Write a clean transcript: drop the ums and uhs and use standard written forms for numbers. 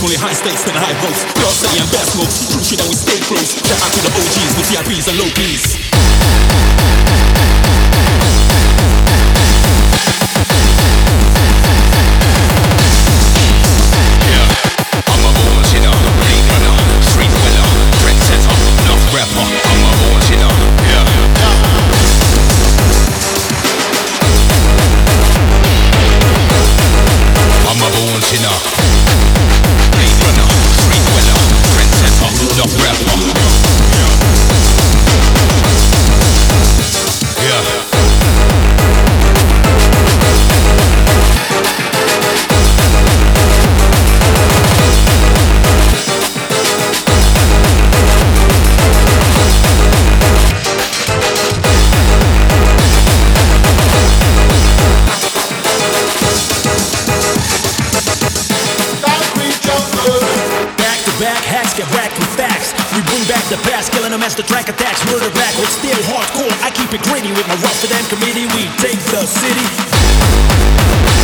only high stakes than high hopes. Blood, city and best smokes. True shit and we stay close. Shout out to the OGs with VIPs and low keys. Get whacked with facts. We bring back the past, killing them as the track attacks. Murder backwards, still hardcore. I keep it gritty with my Rotterdam committee. We take the city.